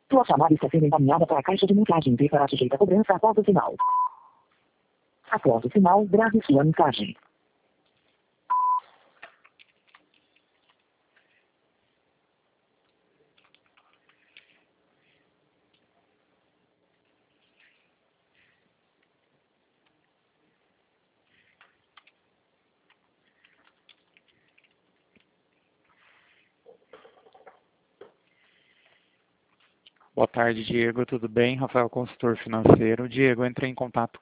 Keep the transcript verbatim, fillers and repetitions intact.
Sua chamada está sendo encaminhada para a caixa de mensagem e será sujeita a cobrança após o sinal. Após o sinal, grave sua mensagem. Boa tarde, Diego. Tudo bem? Rafael, consultor financeiro. Diego, eu entrei em contato